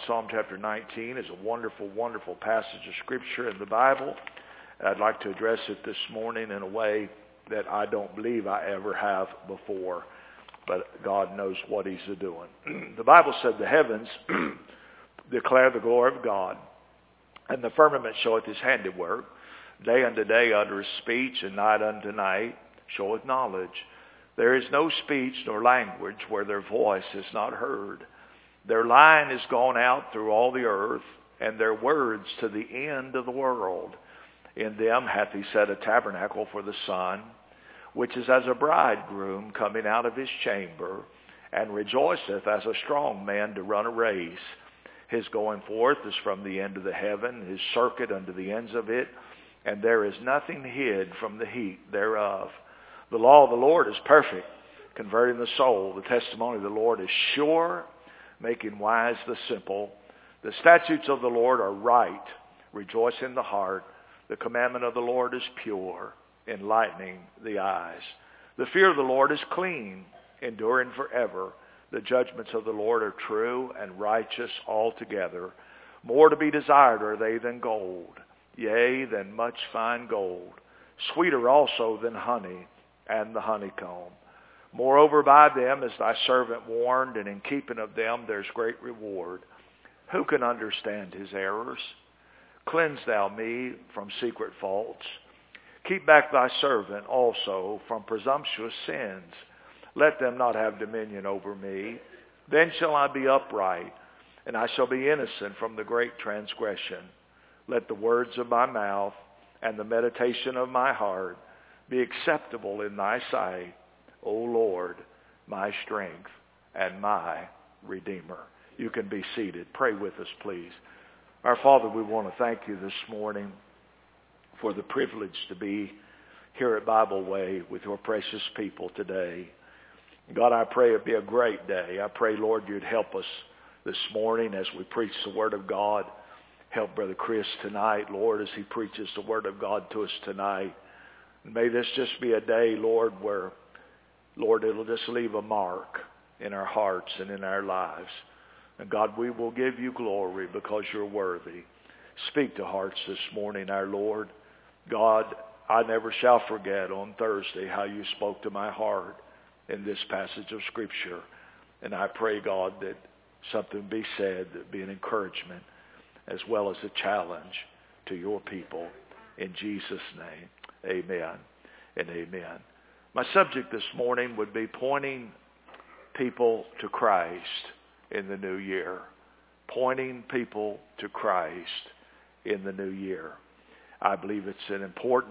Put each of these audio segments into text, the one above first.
Psalm chapter 19 is a wonderful, wonderful passage of Scripture in the Bible. I'd like to address it this morning in a way that I don't believe I ever have before, but God knows what He's doing. The Bible said the heavens declare the glory of God, and the firmament showeth His handiwork. Day unto day uttereth speech, and night unto night showeth knowledge. There is no speech nor language where their voice is not heard. Their line is gone out through all the earth, and their words to the end of the world. In them hath He set a tabernacle for the sun, which is as a bridegroom coming out of his chamber, and rejoiceth as a strong man to run a race. His going forth is from the end of the heaven, his circuit unto the ends of it, and there is nothing hid from the heat thereof. The law of the Lord is perfect, converting the soul. The testimony of the Lord is sure, making wise the simple. The statutes of the Lord are right, rejoicing the heart. The commandment of the Lord is pure, enlightening the eyes. The fear of the Lord is clean, enduring forever. The judgments of the Lord are true and righteous altogether. More to be desired are they than gold, yea, than much fine gold. Sweeter also than honey and the honeycomb. Moreover, by them is thy servant warned, and in keeping of them there's great reward. Who can understand his errors? Cleanse thou me from secret faults. Keep back thy servant also from presumptuous sins. Let them not have dominion over me. Then shall I be upright, and I shall be innocent from the great transgression. Let the words of my mouth and the meditation of my heart be acceptable in thy sight, O Lord, my strength and my Redeemer. You can be seated. Pray with us, please. Our Father, we want to thank you this morning for the privilege to be here at Bible Way with your precious people today. God, I pray it be a great day. I pray, Lord, you'd help us this morning as we preach the Word of God. Help Brother Chris tonight, Lord, as he preaches the Word of God to us tonight. And may this just be a day, Lord, where, Lord, it'll just leave a mark in our hearts and in our lives. And God, we will give you glory because you're worthy. Speak to hearts this morning, our Lord. God, I never shall forget on Thursday how you spoke to my heart in this passage of Scripture. And I pray, God, that something be said that be an encouragement as well as a challenge to your people. In Jesus' name, amen and amen. My subject this morning would be pointing people to Christ in the new year. Pointing people to Christ in the new year. I believe it's an important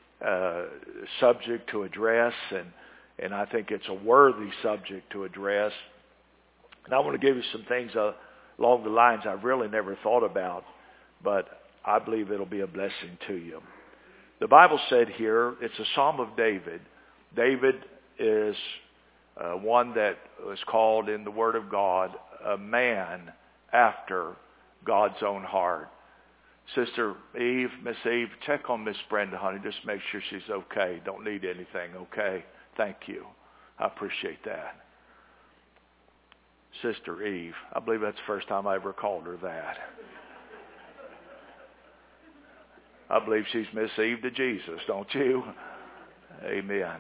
subject to address, and I think it's a worthy subject to address. And I want to give you some things along the lines I've really never thought about, but I believe it'll be a blessing to you. The Bible said here, it's a Psalm of David. David is one that was called in the Word of God a man after God's own heart. Sister Eve, Miss Eve, check on Miss Brenda, honey. Just make sure she's okay. Don't need anything, okay? Thank you. I appreciate that. Sister Eve. I believe that's the first time I ever called her that. I believe she's Miss Eve to Jesus, don't you? Amen.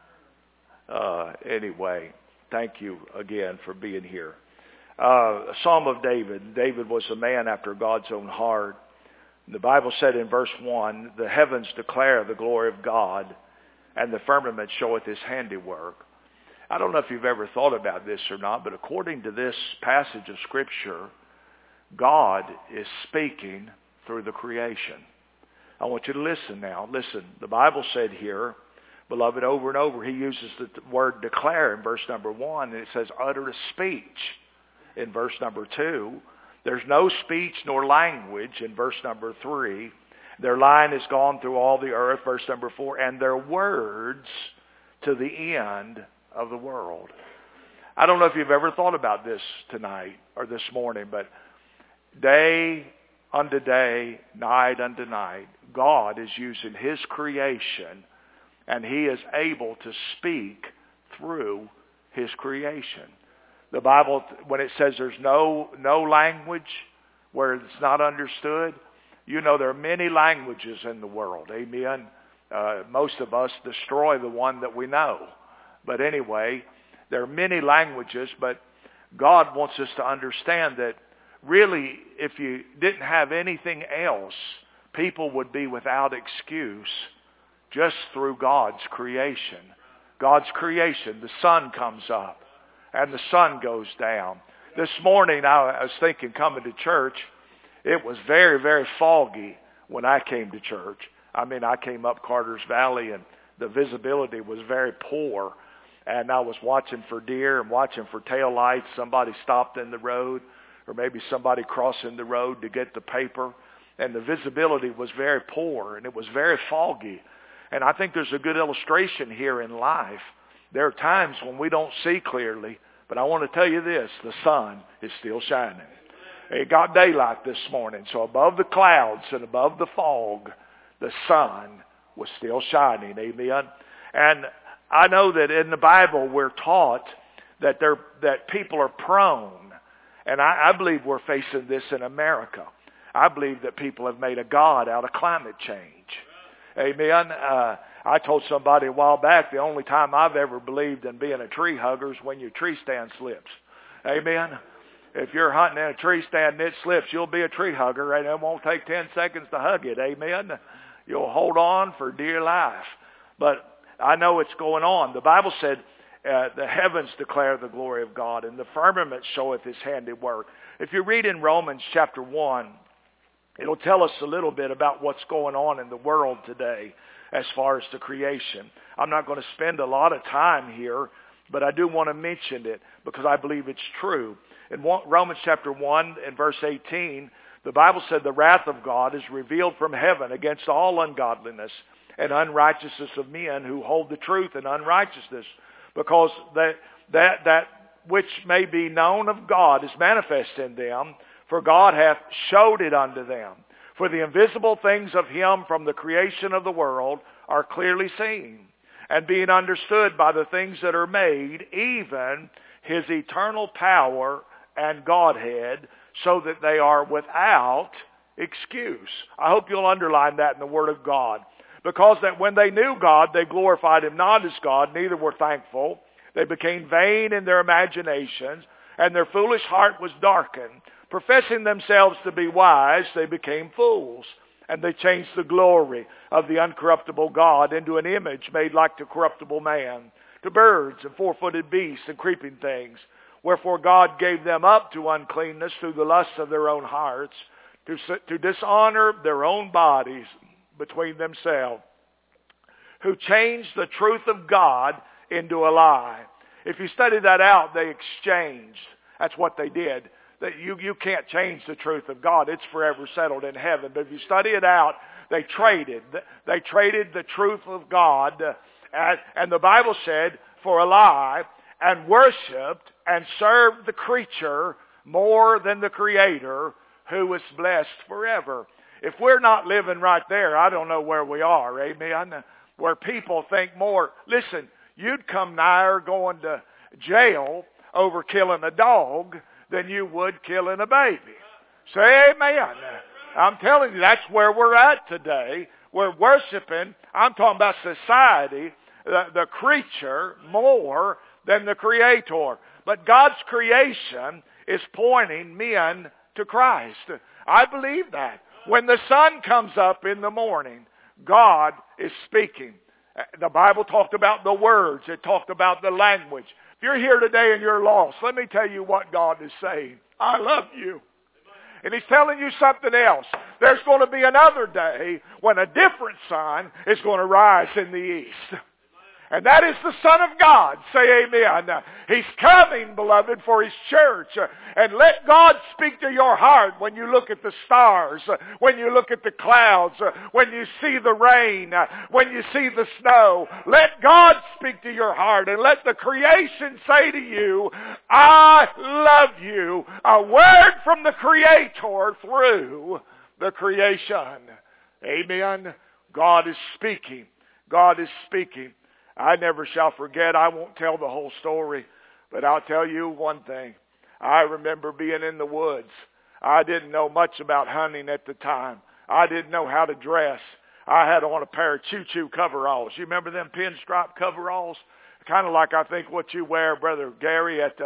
Anyway, thank you again for being here. A Psalm of David. David was a man after God's own heart. The Bible said in verse 1, the heavens declare the glory of God, and the firmament showeth his handiwork. I don't know if you've ever thought about this or not, but according to this passage of Scripture, God is speaking through the creation. I want you to listen now. Listen, the Bible said here, beloved, over and over, he uses the word declare in verse number 1, and it says utter a speech in verse number 2. There's no speech nor language in verse number 3. Their line is gone through all the earth, verse number 4, and their words to the end of the world. I don't know if you've ever thought about this tonight or this morning, but day unto day, night unto night, God is using his creation, and he is able to speak through his creation. The Bible, when it says there's no language where it's not understood, you know there are many languages in the world. Amen. Most of us destroy the one that we know. But anyway, there are many languages, but God wants us to understand that really, if you didn't have anything else, people would be without excuse just through God's creation. God's creation, the sun comes up and the sun goes down. This morning I was thinking, coming to church, it was very, very foggy when I came to church. I mean, I came up Carter's Valley and the visibility was very poor. And I was watching for deer and watching for tail lights. Somebody stopped in the road, or maybe somebody crossing the road to get the paper. And the visibility was very poor, and it was very foggy. And I think there's a good illustration here in life. There are times when we don't see clearly, but I want to tell you this, the sun is still shining. It got daylight this morning, so above the clouds and above the fog, the sun was still shining. Amen. And I know that in the Bible we're taught that people are prone, and I believe we're facing this in America. I believe that people have made a god out of climate change. Amen. I told somebody a while back the only time I've ever believed in being a tree hugger is when your tree stand slips. Amen. If you're hunting in a tree stand and it slips, you'll be a tree hugger, and it won't take 10 seconds to hug it. Amen. You'll hold on for dear life. But I know it's going on. The Bible said the heavens declare the glory of God, and the firmament showeth his handiwork. If you read in Romans chapter 1, it'll tell us a little bit about what's going on in the world today as far as the creation. I'm not going to spend a lot of time here, but I do want to mention it because I believe it's true. In Romans chapter 1 and verse 18, the Bible said the wrath of God is revealed from heaven against all ungodliness and unrighteousness of men who hold the truth in unrighteousness, because that which may be known of God is manifest in them, for God hath showed it unto them. For the invisible things of him from the creation of the world are clearly seen, and being understood by the things that are made, even his eternal power and Godhead, so that they are without excuse. I hope you'll underline that in the Word of God. Because that when they knew God, they glorified him not as God, neither were thankful. They became vain in their imaginations, and their foolish heart was darkened. Professing themselves to be wise, they became fools. And they changed the glory of the uncorruptible God into an image made like to corruptible man, to birds and four-footed beasts and creeping things. Wherefore God gave them up to uncleanness through the lusts of their own hearts, to dishonor their own bodies between themselves, who changed the truth of God into a lie. If you study that out, they exchanged. That's what they did. That you can't change the truth of God. It's forever settled in heaven. But if you study it out, they traded. They traded the truth of God, and the Bible said, for a lie, and worshipped and served the creature more than the Creator, who is blessed forever. If we're not living right there, I don't know where we are, amen, where people think more. Listen, you'd come nigher going to jail over killing a dog than you would killing a baby. Say amen. I'm telling you, that's where we're at today. We're worshiping, I'm talking about society, the creature more than the Creator. But God's creation is pointing men to Christ. I believe that. When the sun comes up in the morning, God is speaking. The Bible talked about the words. It talked about the language. If you're here today and you're lost, let me tell you what God is saying. I love you. And he's telling you something else. There's going to be another day when a different sun is going to rise in the east. And that is the Son of God. Say amen. He's coming, beloved, for his church. And let God speak to your heart when you look at the stars, when you look at the clouds, when you see the rain, when you see the snow. Let God speak to your heart and let the creation say to you, I love you. A word from the Creator through the creation. Amen. God is speaking. God is speaking. I never shall forget, I won't tell the whole story, But I'll tell you one thing. I remember being in the woods. I didn't know much about hunting at the time. I didn't know how to dress. I had on a pair of choo-choo coveralls. You remember them pinstripe coveralls? Kind of like I think what you wear, Brother Gary, at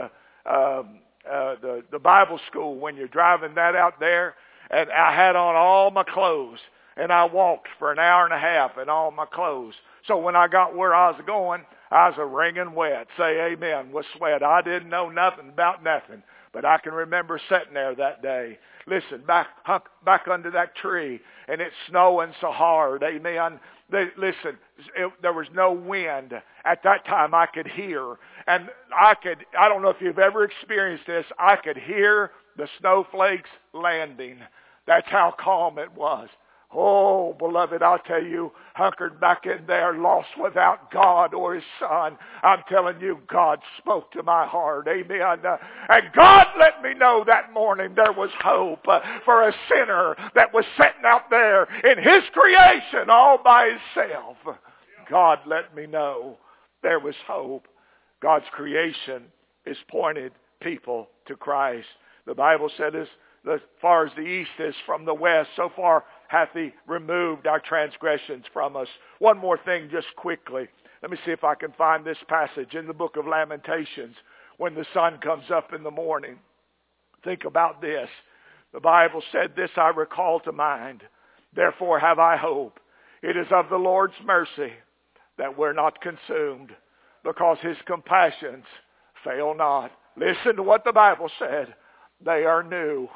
the Bible school when you're driving that out there. And I had on all my clothes. And I walked for an hour and a half in all my clothes. So when I got where I was going, I was a wringing wet. Say amen with sweat. I didn't know nothing about nothing. But I can remember sitting there that day. Listen, back under that tree, and it's snowing so hard. Amen. Listen, there was no wind. At that time, I could hear. And I don't know if you've ever experienced this, I could hear the snowflakes landing. That's how calm it was. Oh, beloved, I'll tell you, hunkered back in there, lost without God or His Son. I'm telling you, God spoke to my heart. Amen. And God let me know that morning there was hope for a sinner that was sitting out there in His creation all by himself. God let me know there was hope. God's creation is pointed people to Christ. The Bible said, as far as the east is from the west, so far hath He removed our transgressions from us. One more thing just quickly. Let me see if I can find this passage in the book of Lamentations when the sun comes up in the morning. Think about this. The Bible said, this I recall to mind. Therefore have I hope. It is of the Lord's mercy that we're not consumed, because His compassions fail not. Listen to what the Bible said. They are new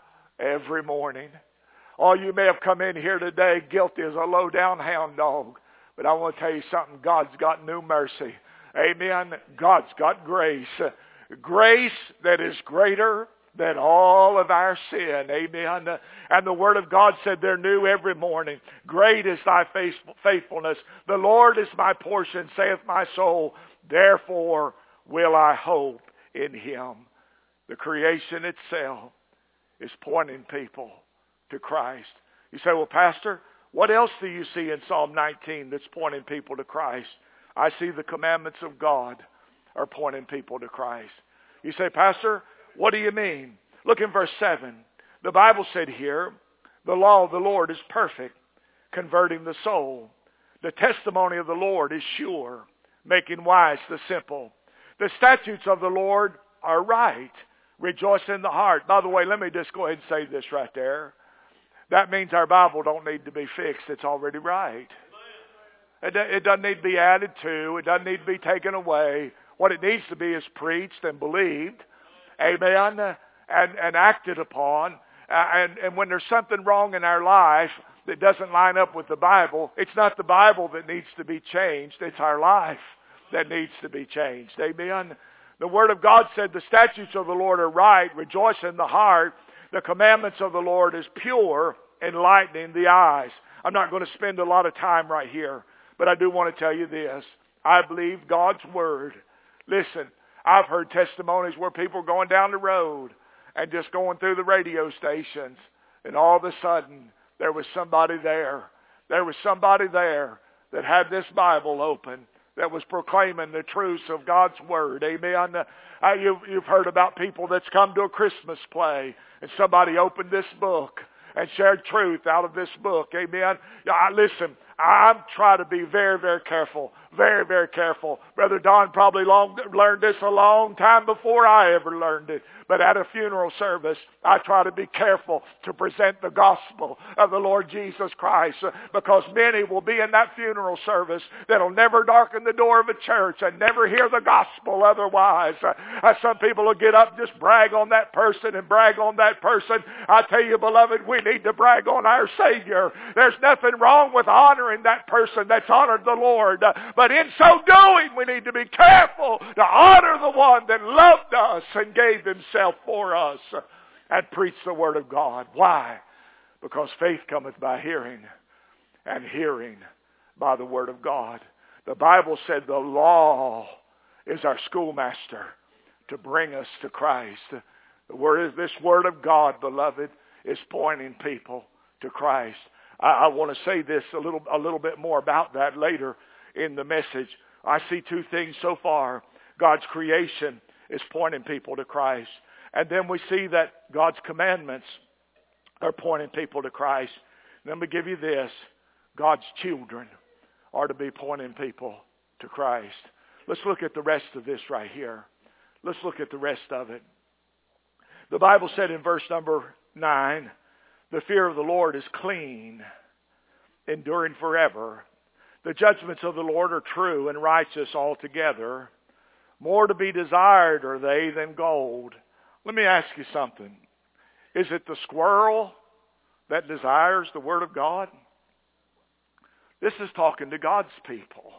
every morning. Oh, you may have come in here today guilty as a low-down hound dog. But I want to tell you something. God's got new mercy. Amen. God's got grace. Grace that is greater than all of our sin. Amen. And the Word of God said they're new every morning. Great is thy faithfulness. The Lord is my portion, saith my soul. Therefore will I hope in Him. The creation itself is pointing people to Christ. You say, well, Pastor, what else do you see in Psalm 19 that's pointing people to Christ? I see the commandments of God are pointing people to Christ. You say, Pastor, what do you mean? Look in verse 7. The Bible said here, the law of the Lord is perfect, converting the soul. The testimony of the Lord is sure, making wise the simple. The statutes of the Lord are right, rejoice in the heart. By the way, let me just go ahead and say this right there. That means our Bible don't need to be fixed. It's already right. It doesn't need to be added to. It doesn't need to be taken away. What it needs to be is preached and believed. Amen. And acted upon. And when there's something wrong in our life that doesn't line up with the Bible, it's not the Bible that needs to be changed. It's our life that needs to be changed. Amen. The Word of God said the statutes of the Lord are right, rejoice in the heart. The commandments of the Lord is pure, enlightening the eyes. I'm not going to spend a lot of time right here, but I do want to tell you this. I believe God's Word. Listen, I've heard testimonies where people are going down the road and just going through the radio stations, and all of a sudden there was somebody there. There was somebody there that had this Bible open, that was proclaiming the truths of God's Word. Amen. You've heard about people that's come to a Christmas play and somebody opened this book and shared truth out of this book. Amen. Listen, I'm trying to be very, very careful. Very, very careful. Brother Don probably learned this a long time before I ever learned it. But at a funeral service, I try to be careful to present the gospel of the Lord Jesus Christ, because many will be in that funeral service that'll never darken the door of a church and never hear the gospel otherwise. Some people will get up and just brag on that person and brag on that person. I tell you, beloved, we need to brag on our Savior. There's nothing wrong with honoring that person that's honored the Lord. But in so doing, we need to be careful to honor the one that loved us and gave Himself for us and preach the Word of God. Why? Because faith cometh by hearing, and hearing by the Word of God. The Bible said the law is our schoolmaster to bring us to Christ. This Word of God, beloved, is pointing people to Christ. I want to say this a little bit more about that later in the message. I see two things so far. God's creation is pointing people to Christ. And then we see that God's commandments are pointing people to Christ. Let me give you this. God's children are to be pointing people to Christ. Let's look at the rest of this right here. Let's look at the rest of it. The Bible said in verse number 9, the fear of the Lord is clean, enduring forever. The judgments of the Lord are true and righteous altogether. More to be desired are they than gold. Let me ask you something. Is it the squirrel that desires the Word of God? This is talking to God's people.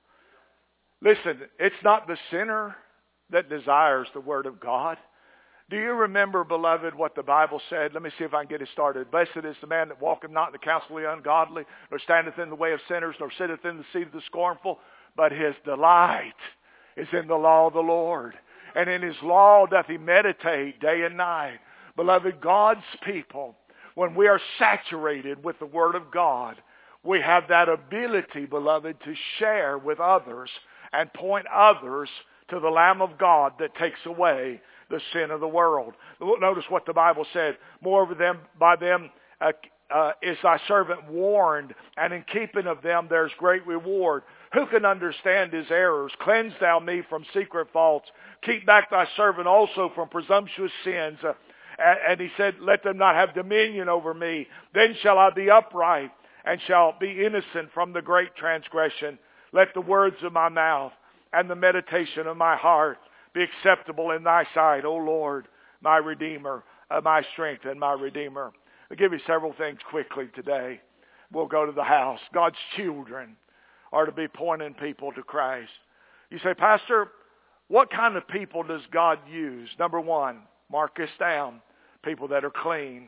Listen, it's not the sinner that desires the Word of God. Do you remember, beloved, what the Bible said? Let me see if I can get it started. Blessed is the man that walketh not in the counsel of the ungodly, nor standeth in the way of sinners, nor sitteth in the seat of the scornful, but his delight is in the law of the Lord. And in his law doth he meditate day and night. Beloved, God's people, when we are saturated with the Word of God, we have that ability, beloved, to share with others and point others to the Lamb of God that takes away the sin of the world. Notice what the Bible said. Moreover, by them is thy servant warned, and in keeping of them there's great reward. Who can understand his errors? Cleanse thou me from secret faults. Keep back thy servant also from presumptuous sins. And he said, let them not have dominion over me. Then shall I be upright, and shall be innocent from the great transgression. Let the words of my mouth and the meditation of my heart be acceptable in thy sight, O Lord, my Redeemer, my strength and my Redeemer. I'll give you several things quickly today. We'll go to the house. God's children are to be pointing people to Christ. You say, Pastor, what kind of people does God use? Number one, mark this down, people that are clean.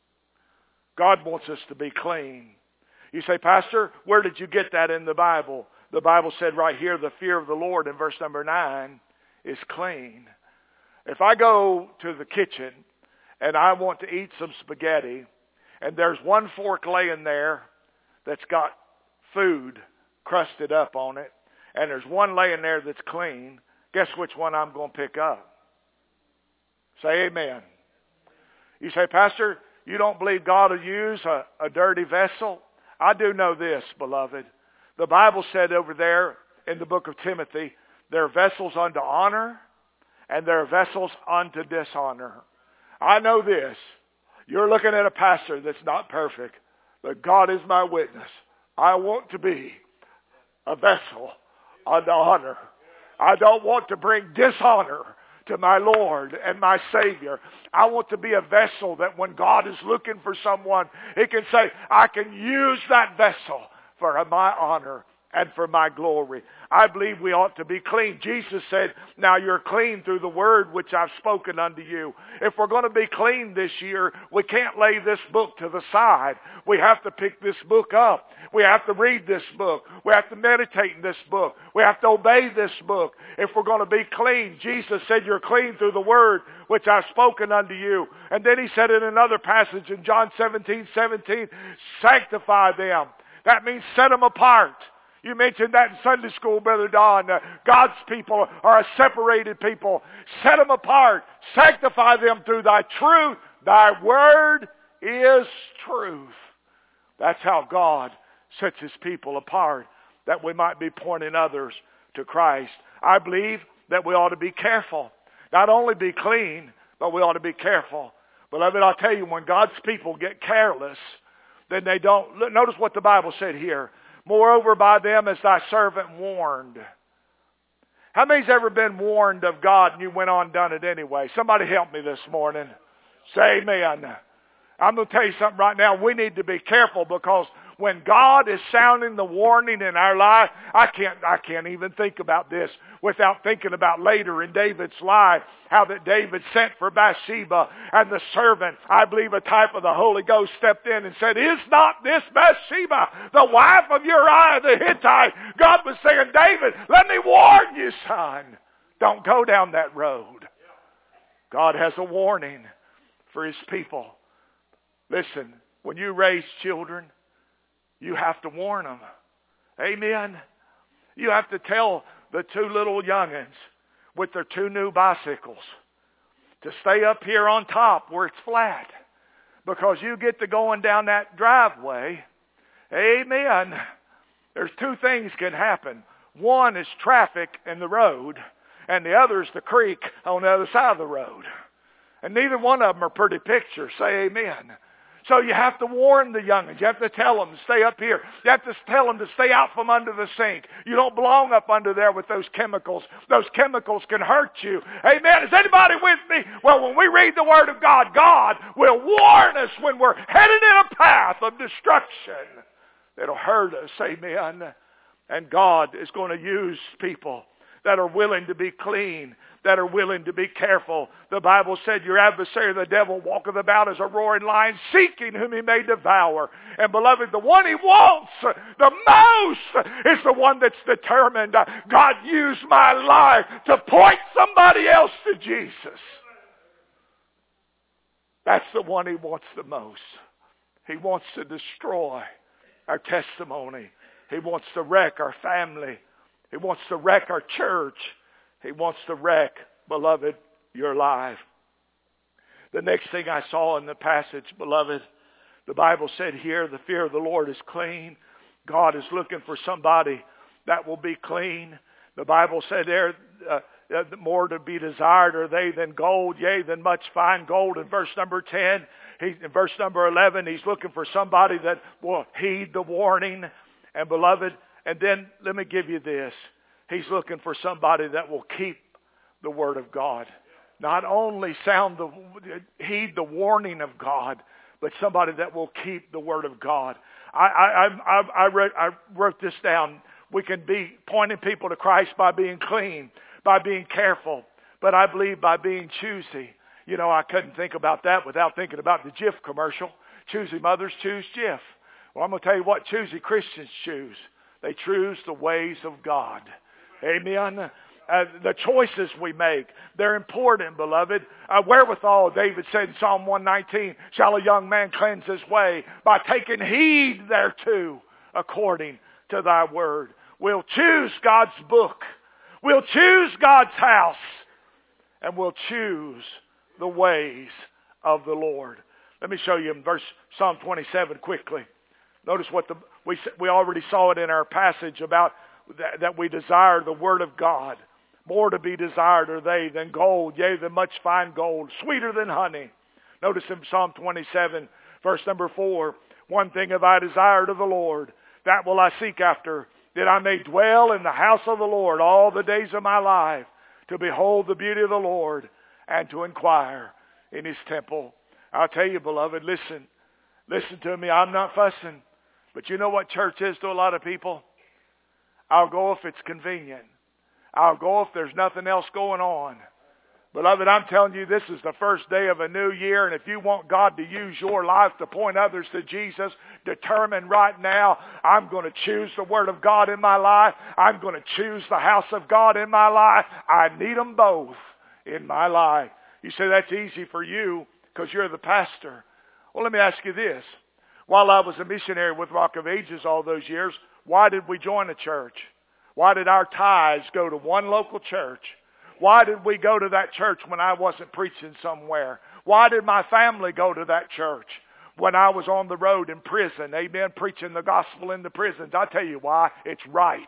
God wants us to be clean. You say, Pastor, where did you get that in the Bible? The Bible said right here, the fear of the Lord in verse number 9 is clean. If I go to the kitchen and I want to eat some spaghetti, and there's one fork laying there that's got food crusted up on it, and there's one laying there that's clean, guess which one I'm going to pick up? Say amen. You say, Pastor, you don't believe God will use a dirty vessel? I do know this, beloved. The Bible said over there in the book of Timothy, there are vessels unto honor and there are vessels unto dishonor. I know this. You're looking at a pastor that's not perfect, but God is my witness. I want to be a vessel unto honor. I don't want to bring dishonor to my Lord and my Savior. I want to be a vessel that when God is looking for someone, He can say, I can use that vessel for my honor and for my glory. I believe we ought to be clean. Jesus said, now you're clean through the word which I've spoken unto you. If we're going to be clean this year, we can't lay this book to the side. We have to pick this book up. We have to read this book. We have to meditate in this book. We have to obey this book. If we're going to be clean, Jesus said, you're clean through the word which I've spoken unto you. And then He said in another passage in John 17:17, sanctify them. That means set them apart. You mentioned that in Sunday school, Brother Don. God's people are a separated people. Set them apart. Sanctify them through thy truth. Thy word is truth. That's how God sets His people apart, that we might be pointing others to Christ. I believe that we ought to be careful. Not only be clean, but we ought to be careful. Beloved, I'll tell you, when God's people get careless, then they don't. Notice what the Bible said here. Moreover, by them is thy servant warned. How many's ever been warned of God and you went on and done it anyway? Somebody help me this morning. Say amen. I'm going to tell you something right now. We need to be careful, because when God is sounding the warning in our life, I can't even think about this without thinking about later in David's life, how that David sent for Bathsheba, and the servant, I believe a type of the Holy Ghost, stepped in and said, is not this Bathsheba the wife of Uriah the Hittite? God was saying, David, let me warn you, son. Don't go down that road. God has a warning for His people. Listen, when you raise children, you have to warn them. Amen. You have to tell the two little youngins with their 2 new bicycles to stay up here on top where it's flat. Because you get to going down that driveway, amen, there's 2 things can happen. One is traffic in the road, and the other is the creek on the other side of the road. And neither one of them are pretty pictures. Say amen. So you have to warn the young'uns. You have to tell them to stay up here. You have to tell them to stay out from under the sink. You don't belong up under there with those chemicals. Those chemicals can hurt you. Amen. Is anybody with me? Well, when we read the Word of God, God will warn us when we're headed in a path of destruction that'll hurt us. Amen. And God is going to use people that are willing to be clean, that are willing to be careful. The Bible said, your adversary, the devil, walketh about as a roaring lion, seeking whom he may devour. And beloved, the one he wants the most is the one that's determined. God used my life to point somebody else to Jesus. That's the one he wants the most. He wants to destroy our testimony. He wants to wreck our family. He wants to wreck our church. He wants to wreck, beloved, your life. The next thing I saw in the passage, beloved, the Bible said here, the fear of the Lord is clean. God is looking for somebody that will be clean. The Bible said there, more to be desired are they than gold, yea, than much fine gold. In verse number 10, in verse number 11, he's looking for somebody that will heed the warning. And beloved, and then let me give you this. He's looking for somebody that will keep the Word of God. Not only heed the warning of God, but somebody that will keep the Word of God. I wrote this down. We can be pointing people to Christ by being clean, by being careful, but I believe by being choosy. You know, I couldn't think about that without thinking about the Jif commercial. Choosy mothers choose Jif. Well, I'm going to tell you what choosy Christians choose. They choose the ways of God. Amen. The choices we make, they're important, beloved. Wherewithal, David said in Psalm 119, shall a young man cleanse his way by taking heed thereto according to thy word. We'll choose God's book. We'll choose God's house. And we'll choose the ways of the Lord. Let me show you in Psalm 27 quickly. Notice what we already saw it in our passage about that we desire the Word of God. More to be desired are they than gold, yea, than much fine gold, sweeter than honey. Notice in Psalm 27, verse number 4, one thing have I desired of the Lord, that will I seek after, that I may dwell in the house of the Lord all the days of my life, to behold the beauty of the Lord and to inquire in his temple. I'll tell you, beloved, listen to me. I'm not fussing. But you know what church is to a lot of people? I'll go if it's convenient. I'll go if there's nothing else going on. Beloved, I'm telling you, this is the first day of a new year, and if you want God to use your life to point others to Jesus, determine right now, I'm going to choose the Word of God in my life. I'm going to choose the house of God in my life. I need them both in my life. You say that's easy for you because you're the pastor. Well, let me ask you this. While I was a missionary with Rock of Ages all those years, why did we join a church? Why did our tithes go to one local church? Why did we go to that church when I wasn't preaching somewhere? Why did my family go to that church when I was on the road in prison? Amen. Preaching the gospel in the prisons. I'll tell you why. It's right.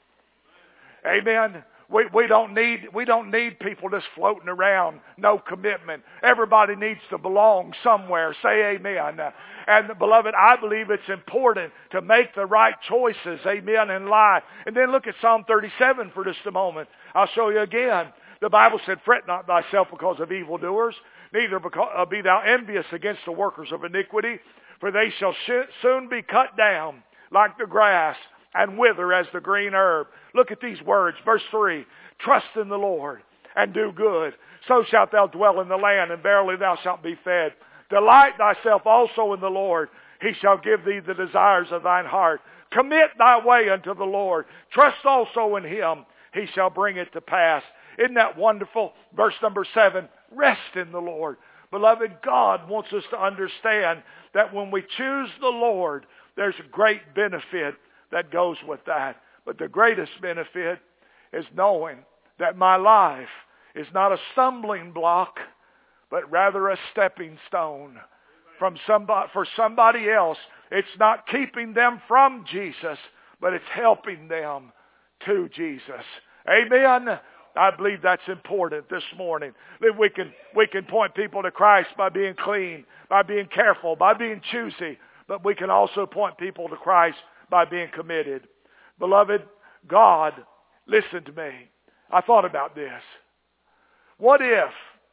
Amen. We don't need people just floating around, no commitment. Everybody needs to belong somewhere. Say amen. And beloved, I believe it's important to make the right choices, amen, in life. And then look at Psalm 37 for just a moment. I'll show you again. The Bible said, fret not thyself because of evildoers, neither be thou envious against the workers of iniquity, for they shall soon be cut down like the grass and wither as the green herb. Look at these words. Verse 3, trust in the Lord and do good. So shalt thou dwell in the land, and verily thou shalt be fed. Delight thyself also in the Lord. He shall give thee the desires of thine heart. Commit thy way unto the Lord. Trust also in him. He shall bring it to pass. Isn't that wonderful? Verse number 7, rest in the Lord. Beloved, God wants us to understand that when we choose the Lord, there's a great benefit that goes with that. But the greatest benefit is knowing that my life is not a stumbling block, but rather a stepping stone for somebody else. It's not keeping them from Jesus, but it's helping them to Jesus. Amen. I believe that's important this morning. That we can point people to Christ by being clean, by being careful, by being choosy, but we can also point people to Christ by being committed. Beloved, God, listen to me. I thought about this. What if,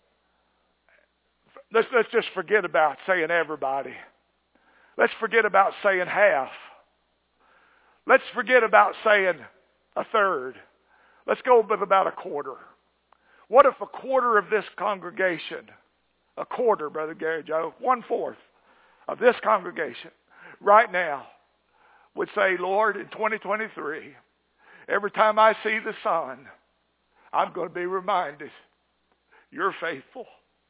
let's just forget about saying everybody. Let's forget about saying half. Let's forget about saying a third. Let's go with about a quarter. What if a quarter of this congregation, a quarter, Brother Gary Joe, 1/4 of this congregation right now would say, Lord, in 2023, every time I see the sun, I'm going to be reminded you're faithful.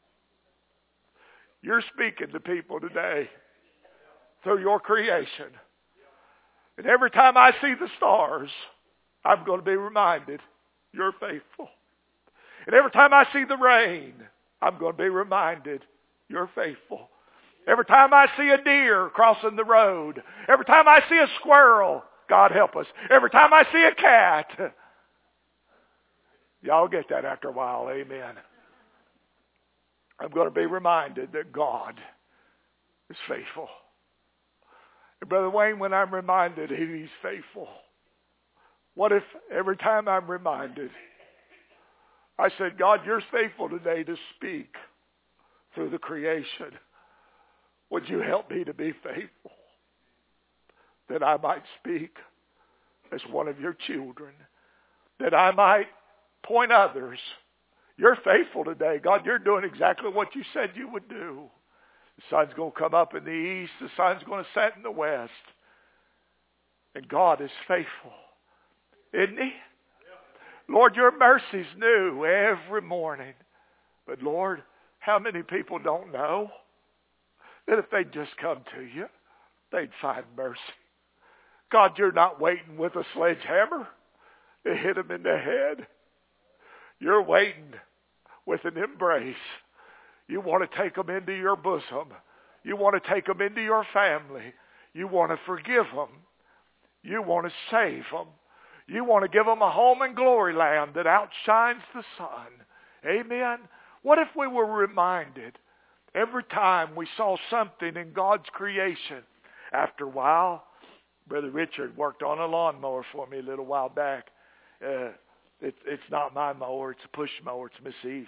You're speaking to people today through your creation. And every time I see the stars, I'm going to be reminded you're faithful. And every time I see the rain, I'm going to be reminded you're faithful. Every time I see a deer crossing the road, every time I see a squirrel, God help us, every time I see a cat, y'all get that after a while, amen. I'm going to be reminded that God is faithful. And Brother Wayne, when I'm reminded He's faithful, what if every time I'm reminded, I said, God, you're faithful today to speak through the creation. Would you help me to be faithful? That I might speak as one of your children. That I might point others. You're faithful today. God, you're doing exactly what you said you would do. The sun's going to come up in the east. The sun's going to set in the west. And God is faithful. Isn't He? Lord, your mercy's new every morning. But Lord, how many people don't know that if they'd just come to you, they'd find mercy? God, you're not waiting with a sledgehammer to hit them in the head. You're waiting with an embrace. You want to take them into your bosom. You want to take them into your family. You want to forgive them. You want to save them. You want to give them a home in glory land that outshines the sun. Amen. What if we were reminded every time we saw something in God's creation? After a while, Brother Richard worked on a lawnmower for me a little while back. It's not my mower. It's a push mower. It's Miss Eve's.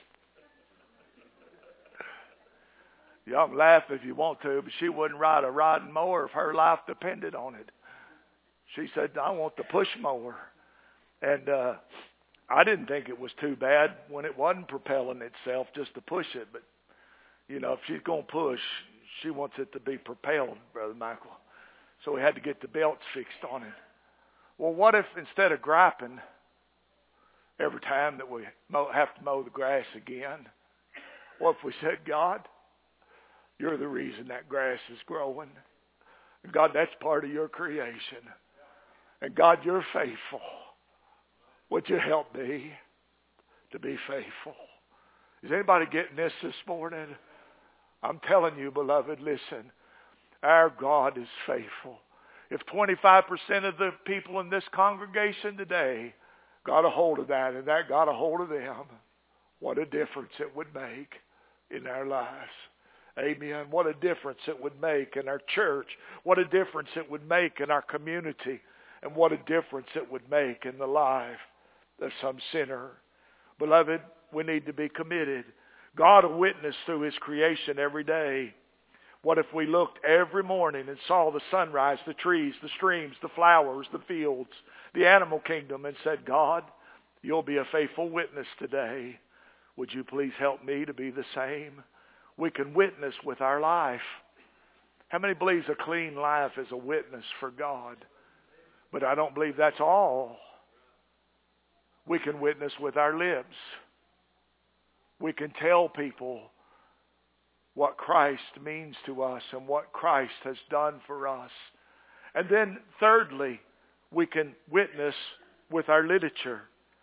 Y'all can laugh if you want to, but she wouldn't ride a riding mower if her life depended on it. She said, I want the push mower. And I didn't think it was too bad when it wasn't propelling itself just to push it. But, you know, if she's going to push, she wants it to be propelled, Brother Michael. So we had to get the belts fixed on it. Well, what if instead of griping every time that we have to mow the grass again, what if we said, God, you're the reason that grass is growing. And God, that's part of your creation. And God, you're faithful. Would you help me to be faithful? Is anybody getting this morning? I'm telling you, beloved, listen. Our God is faithful. If 25% of the people in this congregation today got a hold of that and that got a hold of them, what a difference it would make in our lives. Amen. What a difference it would make in our church. What a difference it would make in our community. And what a difference it would make in the life of some sinner. Beloved, we need to be committed. God will witness through His creation every day. What if we looked every morning and saw the sunrise, the trees, the streams, the flowers, the fields, the animal kingdom, and said, God, you'll be a faithful witness today. Would you please help me to be the same? We can witness with our life. How many believes a clean life is a witness for God? But I don't believe that's all. We can witness with our lips. We can tell people what Christ means to us and what Christ has done for us. And then thirdly, we can witness with our literature.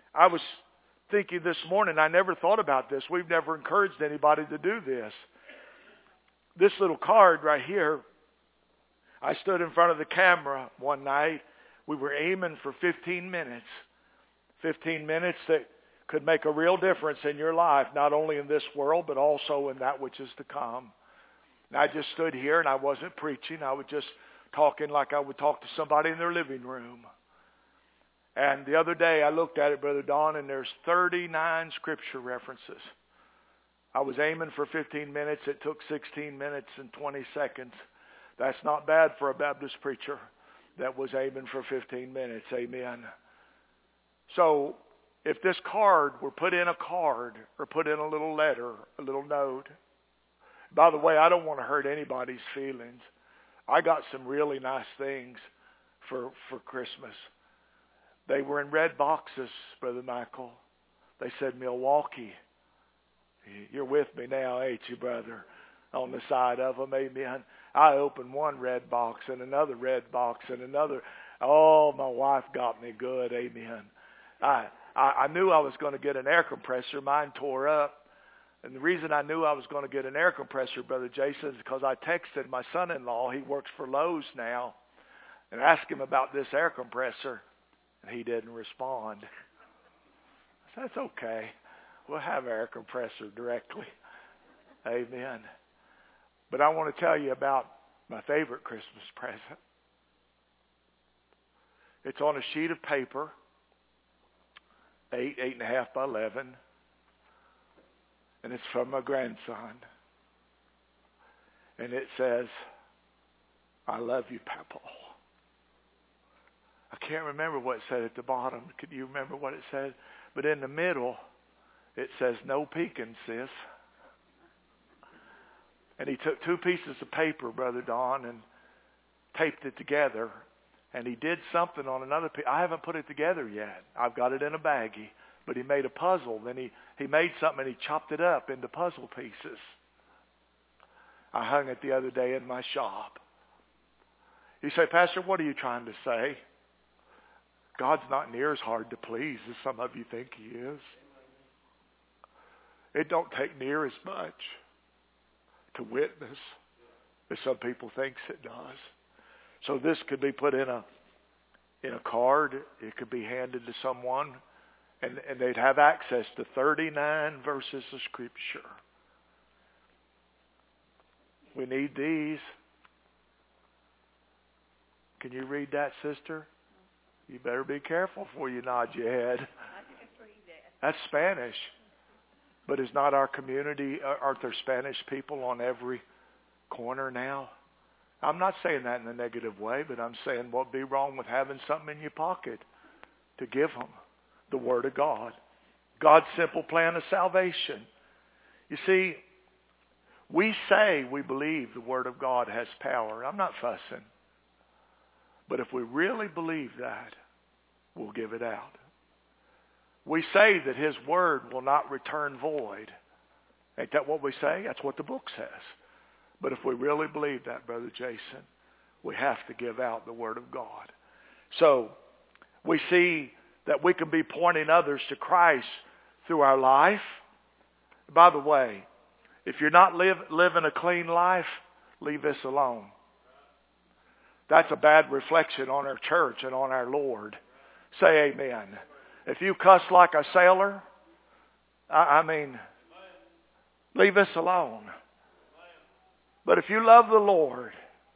I was thinking this morning, I never thought about this. We've never encouraged anybody to do this. This little card right here, I stood in front of the camera one night. We were aiming for 15 minutes. 15 minutes that could make a real difference in your life, not only in this world, but also in that which is to come. And I just stood here and I wasn't preaching. I was just talking like I would talk to somebody in their living room. And the other day I looked at it, Brother Don, and there's 39 scripture references. I was aiming for 15 minutes. It took 16 minutes and 20 seconds. That's not bad for a Baptist preacher that was aiming for 15 minutes. Amen. So if this card were put in a card or put in a little letter, a little note. By the way, I don't want to hurt anybody's feelings. I got some really nice things for Christmas. They were in red boxes, Brother Michael. They said, Milwaukee. You're with me now, ain't you, brother? On the side of them, amen. I opened one red box and another red box and another. Oh, my wife got me good, amen. I knew I was going to get an air compressor. Mine tore up. And the reason I knew I was going to get an air compressor, Brother Jason, is because I texted my son-in-law. He works for Lowe's now. And asked him about this air compressor. And he didn't respond. I said, that's okay. We'll have an air compressor directly. Amen. But I want to tell you about my favorite Christmas present. It's on a sheet of paper, 8.5 by 11. And it's from my grandson. And it says, I love you, Papa. I can't remember what it said at the bottom. Could you remember what it said? But in the middle, it says, no peeking, sis. And he took 2 pieces of paper, Brother Don, and taped it together. And he did something on another piece. I haven't put it together yet. I've got it in a baggie. But he made a puzzle. Then he made something and he chopped it up into puzzle pieces. I hung it the other day in my shop. You say, Pastor, what are you trying to say? God's not near as hard to please as some of you think he is. It don't take near as much to witness as some people think it does. So this could be put in a card. It could be handed to someone. And they'd have access to 39 verses of Scripture. We need these. Can you read that, sister? You better be careful before you nod your head. I can't read that. That's Spanish. But is not our community, aren't there Spanish people on every corner now? I'm not saying that in a negative way, but I'm saying what would be wrong with having something in your pocket to give them? The Word of God. God's simple plan of salvation. You see, we say we believe the Word of God has power. I'm not fussing. But if we really believe that, we'll give it out. We say that His Word will not return void. Ain't that what we say? That's what the book says. But if we really believe that, Brother Jason, we have to give out the Word of God. So, we see that we can be pointing others to Christ through our life. By the way, if you're not living a clean life, leave this alone. That's a bad reflection on our church and on our Lord. Say amen. If you cuss like a sailor, I mean, leave this alone. But if you love the Lord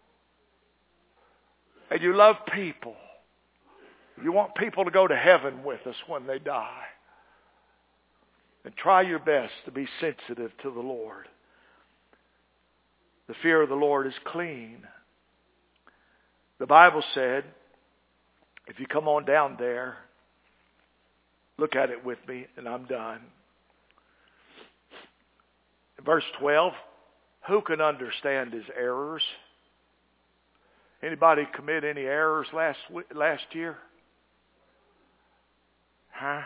and you love people, you want people to go to heaven with us when they die, then try your best to be sensitive to the Lord. The fear of the Lord is clean. The Bible said, if you come on down there, look at it with me, and I'm done. Verse 12, who can understand his errors? Anybody commit any errors last year? Huh?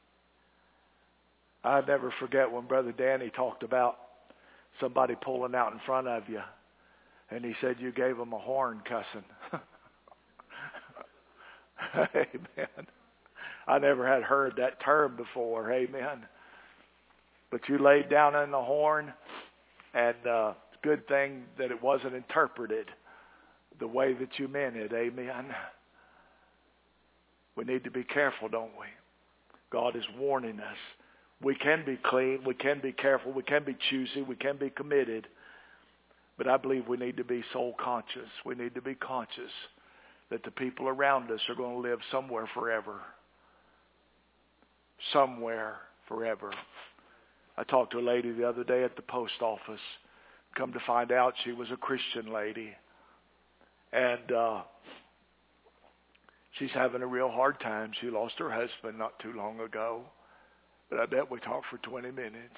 I'll never forget when Brother Danny talked about somebody pulling out in front of you. And he said you gave him a horn cussing. Amen. I never had heard that term before. Amen. But you laid down on the horn, and good thing that it wasn't interpreted the way that you meant it. Amen. We need to be careful, don't we? God is warning us. We can be clean, we can be careful, we can be choosy, we can be committed. But I believe we need to be soul conscious. We need to be conscious that the people around us are going to live somewhere forever. Somewhere forever. I talked to a lady the other day at the post office. Come to find out she was a Christian lady. And she's having a real hard time. She lost her husband not too long ago. But I bet we talked for 20 minutes.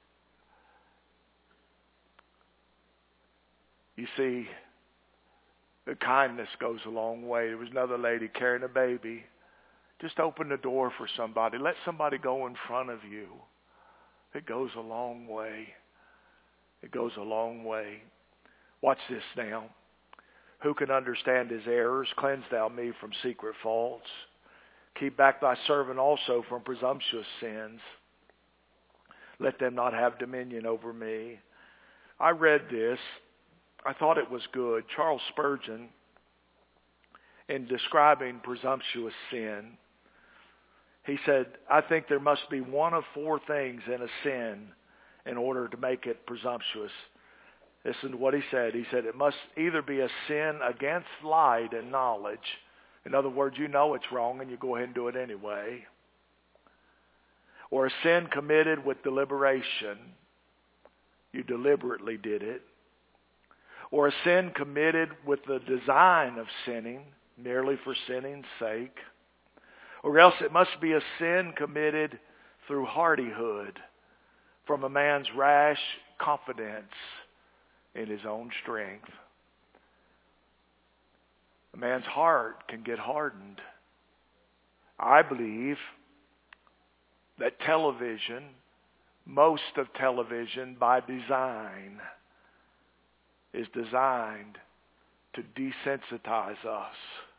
You see, the kindness goes a long way. There was another lady carrying a baby. Just open the door for somebody. Let somebody go in front of you. It goes a long way. It goes a long way. Watch this now. Who can understand his errors? Cleanse thou me from secret faults. Keep back thy servant also from presumptuous sins. Let them not have dominion over me. I read this. I thought it was good. Charles Spurgeon, in describing presumptuous sin, he said, I think there must be one of four things in a sin in order to make it presumptuous. Listen to what he said. He said it must either be a sin against light and knowledge. In other words, you know it's wrong and you go ahead and do it anyway. Or a sin committed with deliberation. You deliberately did it. Or a sin committed with the design of sinning, merely for sinning's sake. Or else it must be a sin committed through hardihood, from a man's rash confidence in his own strength. A man's heart can get hardened. I believe that television, most of television by design, is designed to desensitize us,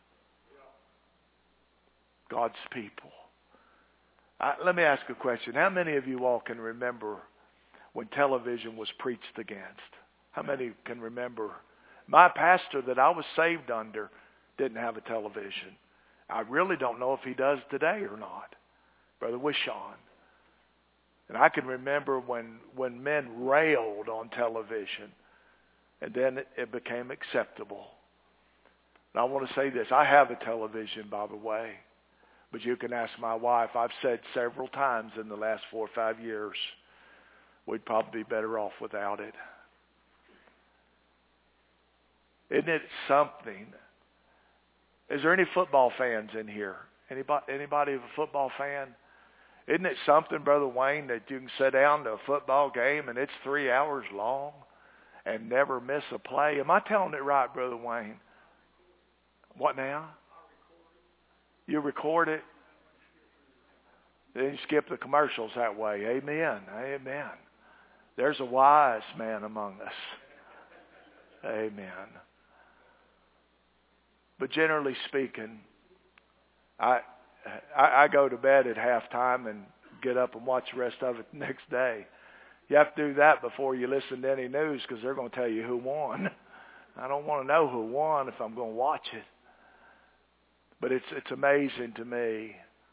God's people. Let me ask a question. How many of you all can remember when television was preached against? How many can remember? My pastor that I was saved under didn't have a television. I really don't know if he does today or not. Brother Wishon. And I can remember when men railed on television, and then it became acceptable. And I want to say this. I have a television, by the way. But you can ask my wife. I've said several times in the last 4 or 5 years, we'd probably be better off without it. Isn't it something? Is there any football fans in here? Anybody a football fan? Isn't it something, Brother Wayne, that you can sit down to a football game and it's 3 hours long and never miss a play? Am I telling it right, Brother Wayne? What now? You record it, then you skip the commercials that way. Amen. Amen. There's a wise man among us. Amen. But generally speaking, I go to bed at halftime and get up and watch the rest of it the next day. You have to do that before you listen to any news because they're going to tell you who won. I don't want to know who won if I'm going to watch it. But it's amazing to me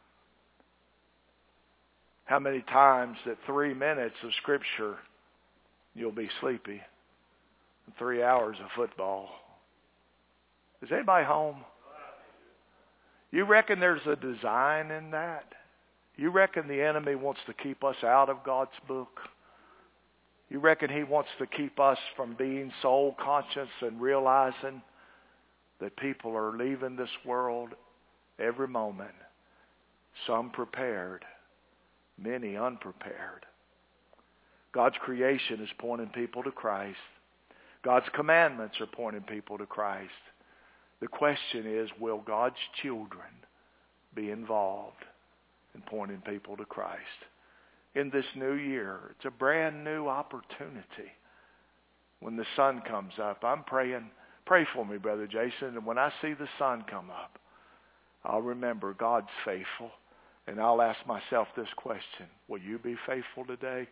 how many times that 3 minutes of Scripture you'll be sleepy. And 3 hours of football. Is anybody home? You reckon there's a design in that? You reckon the enemy wants to keep us out of God's book? You reckon he wants to keep us from being soul conscious and realizing that people are leaving this world every moment, some prepared, many unprepared. God's creation is pointing people to Christ. God's commandments are pointing people to Christ. The question is, will God's children be involved in pointing people to Christ? In this new year, it's a brand new opportunity. When the sun comes up, I'm praying. Pray for me, Brother Jason. And when I see the sun come up, I'll remember God's faithful. And I'll ask myself this question: will you be faithful today?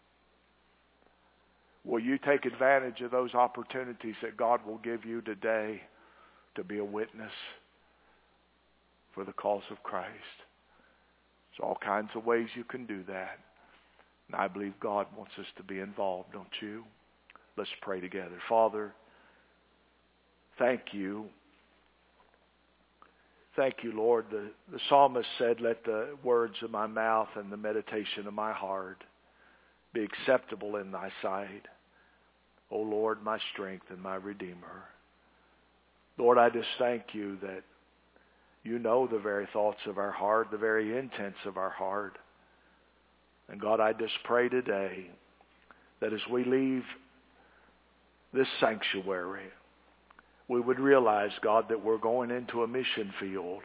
Will you take advantage of those opportunities that God will give you today to be a witness for the cause of Christ? There's all kinds of ways you can do that. And I believe God wants us to be involved, don't you? Let's pray together. Father, thank you. Thank you, Lord. The psalmist said, let the words of my mouth and the meditation of my heart be acceptable in thy sight. O Lord, my strength and my Redeemer. Lord, I just thank you that you know the very thoughts of our heart, the very intents of our heart. And God, I just pray today that as we leave this sanctuary, we would realize, God, that we're going into a mission field.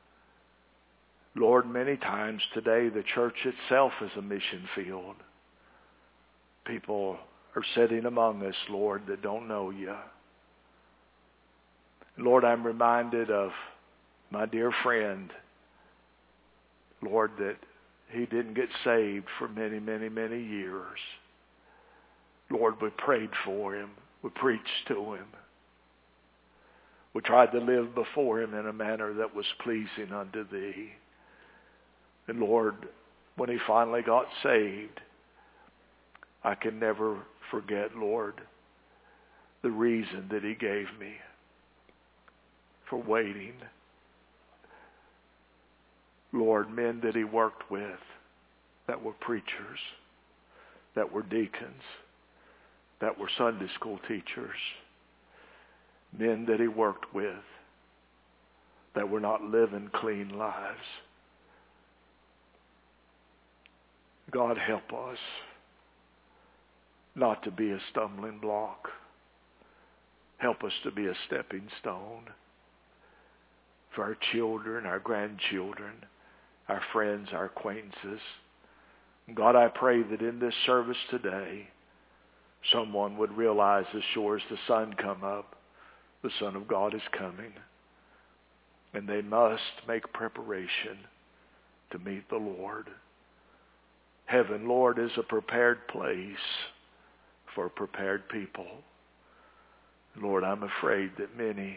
Lord, many times today the church itself is a mission field. People are sitting among us, Lord, that don't know you. Lord, I'm reminded of my dear friend, Lord, that he didn't get saved for many, many, many years. Lord, we prayed for him. We preached to him. We tried to live before him in a manner that was pleasing unto thee. And Lord, when he finally got saved, I can never forget, Lord, the reason that he gave me for waiting. Lord, men that he worked with that were preachers, that were deacons, that were Sunday school teachers, men that he worked with that were not living clean lives. God, help us not to be a stumbling block. Help us to be a stepping stone for our children, our grandchildren, our friends, our acquaintances. God, I pray that in this service today, someone would realize as sure as the sun come up, the Son of God is coming. And they must make preparation to meet the Lord. Heaven, Lord, is a prepared place for prepared people. Lord, I'm afraid that many,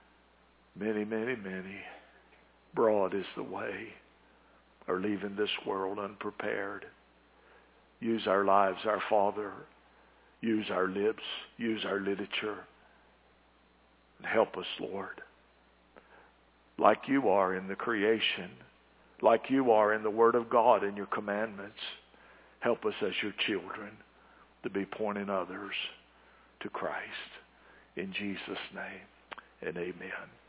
broad is the way, are leaving this world unprepared. Use our lives, our Father. Use our lips. Use our literature. And help us, Lord, like you are in the creation, like you are in the Word of God and your commandments. Help us as your children to be pointing others to Christ. In Jesus' name, and amen.